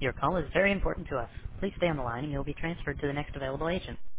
Your call is very important to us. Please stay on the line and you'll be transferred to the next available agent.